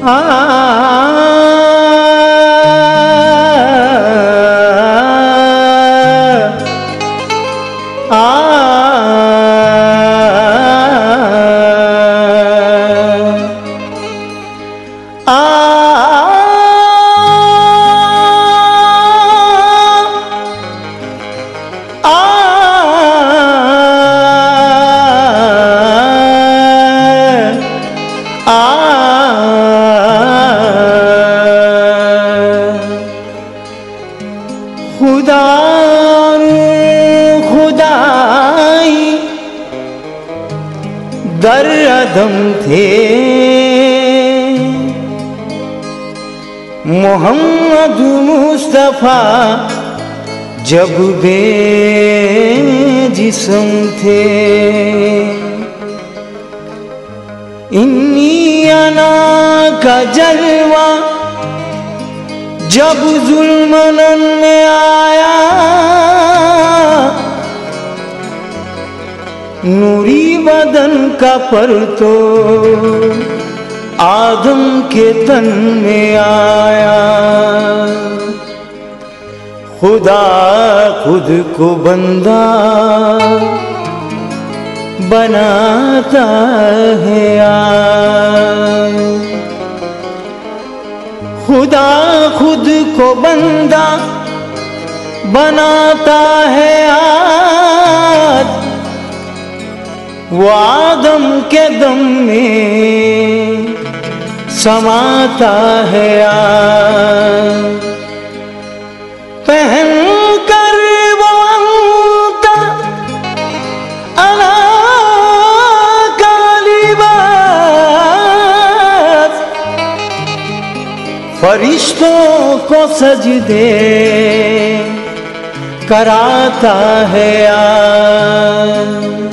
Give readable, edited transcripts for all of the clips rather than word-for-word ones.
खुदाई दर्दम थे मोहम्मद मुस्तफा जब बेजिस्म थे। इन्नी अना का जलवा जब जुल्मन में आया, नूरी बदन का परतो आदम के तन में आया। खुदा खुद को बंदा बनाता है यार, खुदा खुद को बंदा बनाता है यार। वो आदम के दम में समाता है यार। पहन कर वो अंता अला का लिबास, फरिश्तों को सजदे कराता है यार।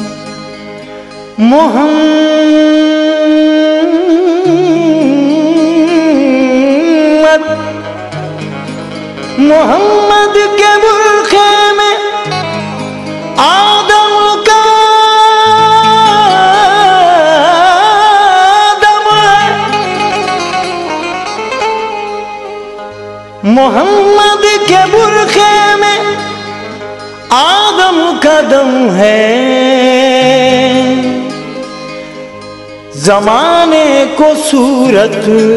मोहम्मद के बुरखे में आदम का दम है, मोहम्मद के बुरखे में आदम का दम है। ज़माने को सूरत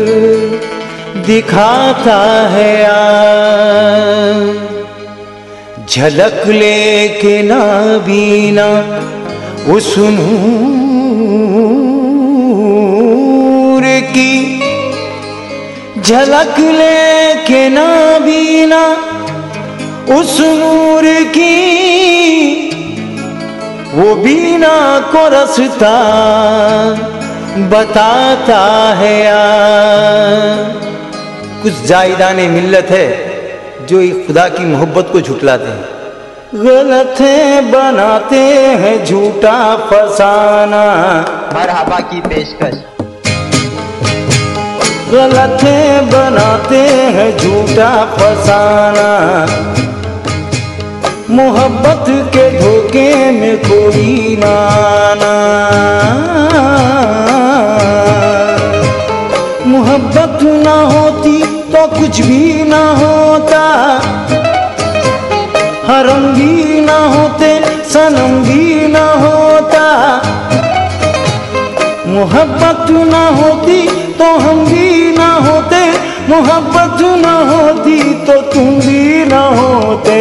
दिखाता है यार। झलक लेके नाबीना उस नूर की, झलक लेके नाबीना उस नूर की, वो बीना को रास्ता बताता है यार। कुछ जायदाने मिल्लत है जो खुदा की मोहब्बत को झुटलाते हैं। गलते बनाते हैं झूठा फसाना, मरहबा की पेशकश। गलते बनाते हैं झूठा फसाना, मोहब्बत के धोखे में कोई ना आना। मोहब्बत ना होती तो कुछ भी ना होता, हरम भी ना होते सनम भी ना होता। मोहब्बत ना होती तो हम भी ना होते, मोहब्बत ना होती तो तुम भी ना होते।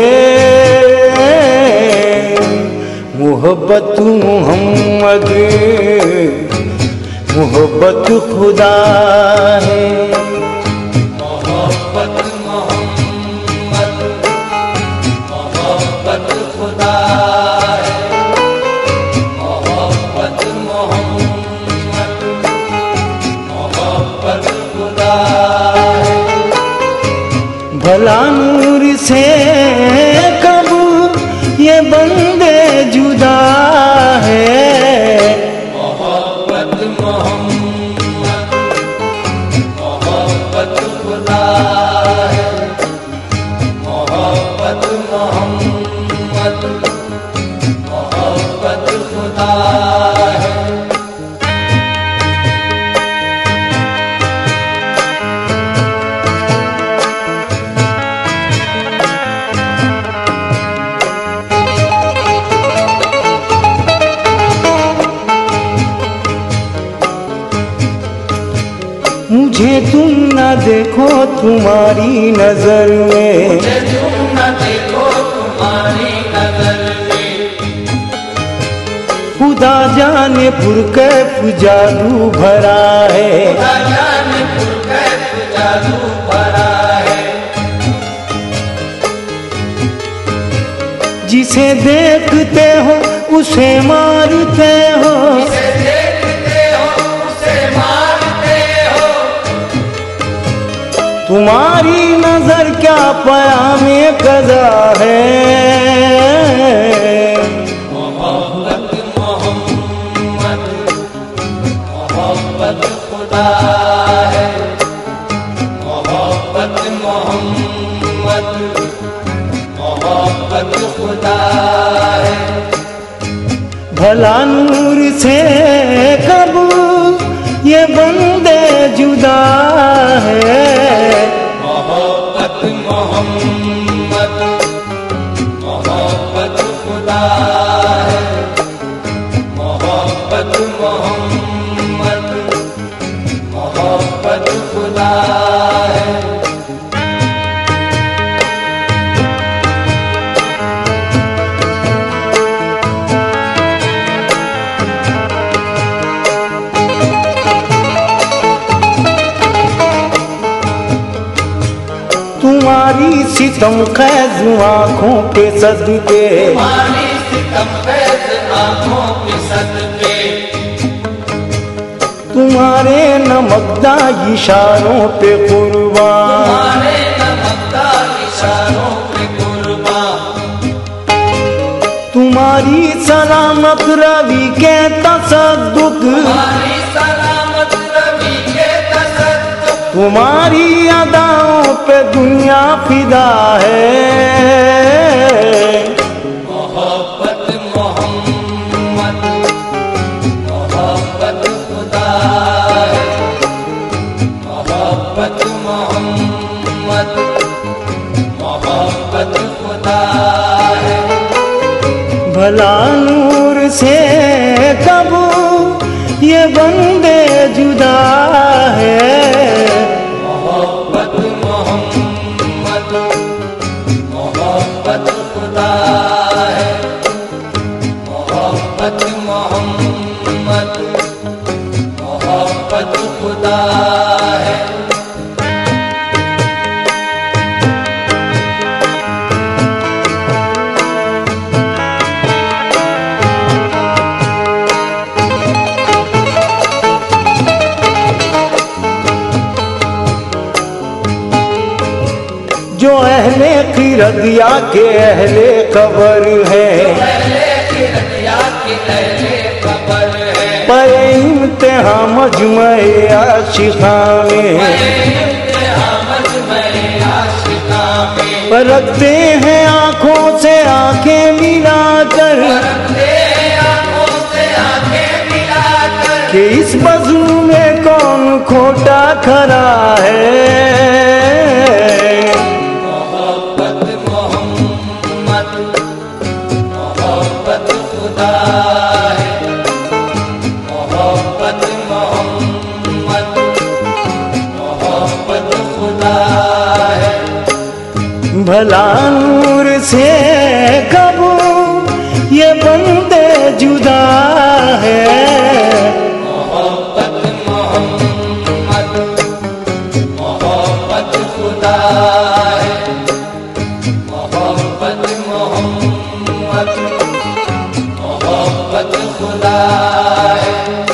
मोहब्बत मोहम्मद मोहब्बत खुदा है। मोहब्बत मोहम्मद मोहब्बत खुदा है। मोहब्बत मोहम्मद मोहब्बत खुदा है। भला नूर से कब ये बंदे जुदा है। मोहब्बत मोहम्मद मोहब्बत खुदा है। मोहब्बत मोहम्मद मोहब्बत खुदा है। मुझे तुम न देखो तुम्हारी नजर में, मुझे तुम न देखो तुम्हारी नजर में। खुदा जाने पुरकैफ जादू भरा है, खुदा जाने पुरकैफ जादू भरा है। जिसे देखते हो उसे मारते हो, जिसे देखते हो उसे मारते हो। तुम्हारी नजर क्या पयामे कज़ा है। मोहब्बत मोहम्मद, मोहब्बत खुदा है। मोहब्बत मोहम्मद, मोहब्बत खुदा है। भला नूर से कब ये बंदे जुदा है। मोहब्बत मोहम्मद, मोहब्बत खुदा है। मोहब्बत मोहम्मद, मोहब्बत खुदा है। तुम्हारी सितम खैज आँखों के सदके, तुम्हारी सितम फैज़ आँखों के सदके। तुम्हारे नमकदा इशारों पे कुर्बान, तुम्हारे नमकदार इशारों पे कुर्बान। तुम्हारी सलामत रवि के तसद्दुक, तुम्हारी सलामत रवि के तसद्दुक। तुम्हारी अदाओं पे दुनिया फिदा है। मोहब्बत मोहम्मद, मोहब्बत खुदा है। मोहब्बत मोहम्मद, मोहब्बत खुदा है। भला नूर से कब ये बंदे जुदा है। मोहब्बत मोहम्मद, मोहब्बत खुदा है। मोहब्बत मोहम्मद, मोहब्बत खुदा है। जो अहले किरदिया के अहले कबर है, पहले की रतिया की पहले खबर है। पर इम्तिहा मजमे आशिका में, इम्तिहान में आशिका में। पर रखते हैं आंखों से आंखें मिलाकर परखते आँखों से आँखें मिलाकर। कि इस बज़्म में कौन खोटा खरा है। मोहब्बत मोहम्मद, मोहब्बत खुदा है। मोहब्बत मोहम्मद, मोहब्बत खुदा है। भला नूर से कब ये बंदे जुदा है। मोहब्बत मोहम्मद, मोहब्बत खुदा है। मोहब्बत मोहम्मद, मोहब्बत खुदा है।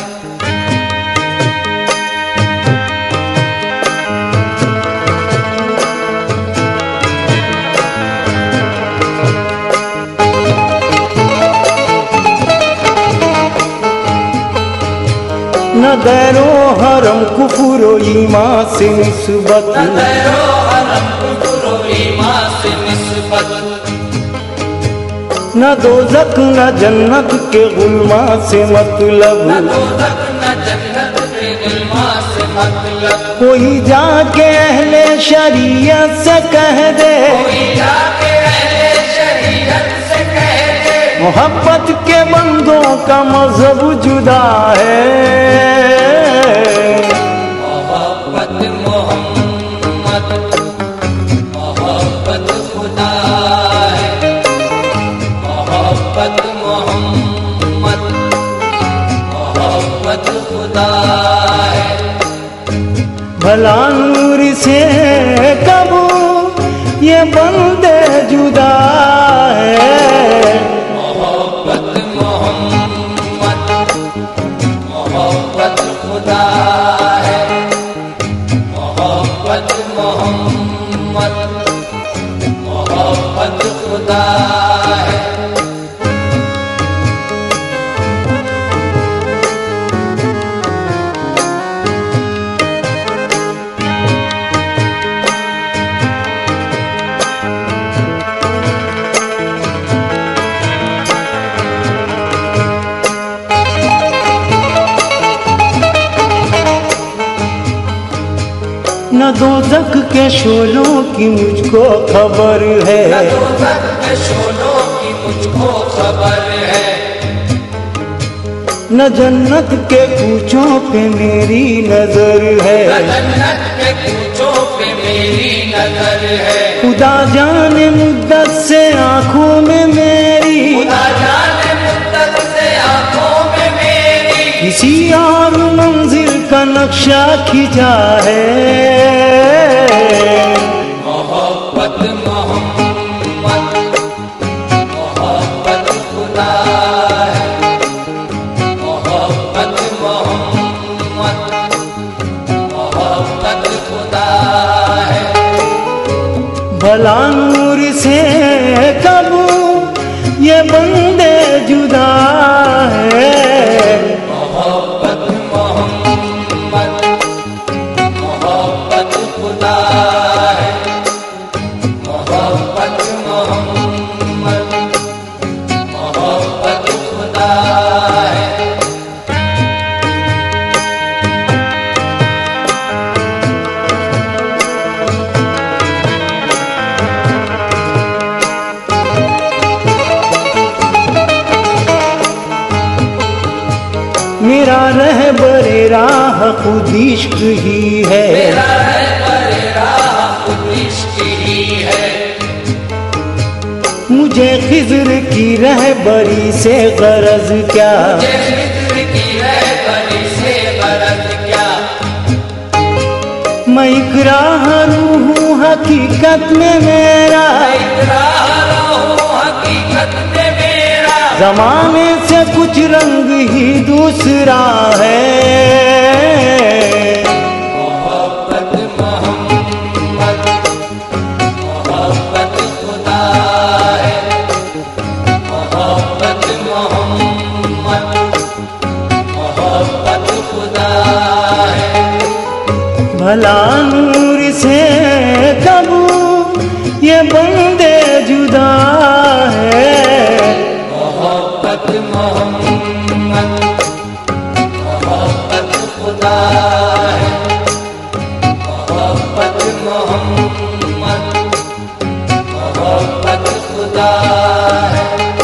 न दैरो हरम कुफुरो ईमान से निस्बत, नज़रो हरम कुफुरो ईमान से निस्बत। न दोज़ख न जन्नत के गुलमा से मतलब। न दोज़ख न जन्नत के गुलमा से मतलब। कोई जाके अहले शरीयत से कह दे, कोई जाके अहले शरीयत से कह दे। मोहब्बत के बंदों का मजहब जुदा है। मोहब्बत भला नूर से कब ये बंदे जुदा है। मोहब्बत मोहम्मद मोहब्बत खुदा है। मोहब्बत मोहम्मद मोहब्बत खुदा है। न दोज़ख के शोलों की मुझको खबर है। न दोज़ख के शोलों की मुझको खबर है। न जन्नत के कूचों पे मेरी नजर है। न जन्नत के कूचों पे मेरी नजर है। खुदा जाने मुद्दत से आंखों में मेरी, खुदा जाने मुद्दत से आंखों में मेरी किसी और मंजिल का नक्शा खिंचा है। मोहब्बत मोहम्मद मोहब्बत खुदा है। मोहब्बत मोहम्मद मोहब्बत खुदा है। भला नूर से कब ये बंदे जुदा है। मोहब्बत मोहम्मद मोहब्बत खुदा है। मोहब्बत मोहम्मद मोहब्बत खुदा है। मेरा रहबरे राह खुद इश्क ही है। मेरा रहबरे राह खुद इश्क ही है। मुझे खिज़्र की रहबरी से गरज क्या, मुझे खिज़्र की रहबरी से गरज क्या। मैं इकरार हूँ हकीकत में मेरा, इकरार हूँ हकीकत में मेरा। ज़माने से कुछ रंग ही दूसरा है। मोहब्बत मोहम्मद मोहब्बत खुदा है। मोहब्बत मोहम्मद मोहब्बत खुदा है। भला नूर से कब ये बंदे जुदा है। मोहब्बत मोहम्मद मोहब्बत खुदा है। मोहब्बत मोहम्मद मोहब्बत खुदा है।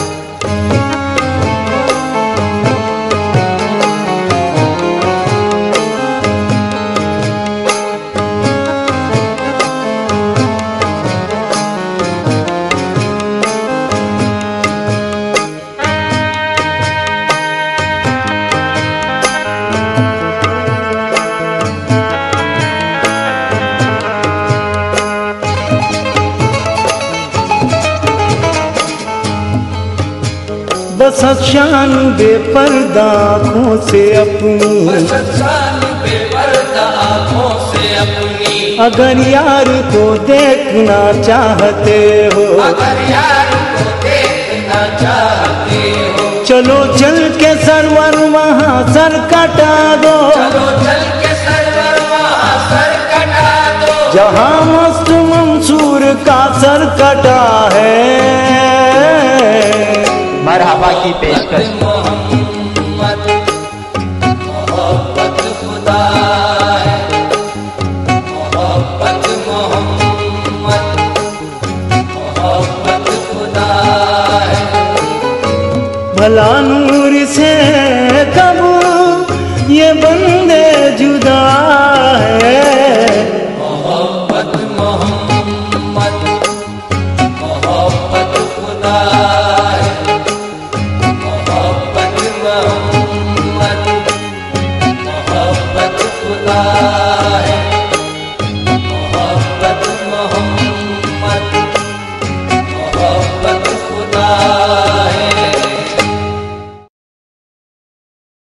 बस शान बेपर्दा आँखों से अपनी, शान बेपर्दा आँखों से अपनी। अगर यार को देखना चाहते हो, अगर यार को देखना चाहते हो, चलो चल के सरवर वहाँ सर कटा दो। चलो चल के सरवर वहाँ सर कटा दो। जहाँ मस्त मंसूर का सर कटा है। मरहबा की पेशकश। मोहम्मद मोहब्बत खुदा है। मोहब्बत मोहम्मद मोहब्बत खुदा है। भला नूर से कब ये बंदे जुदा है।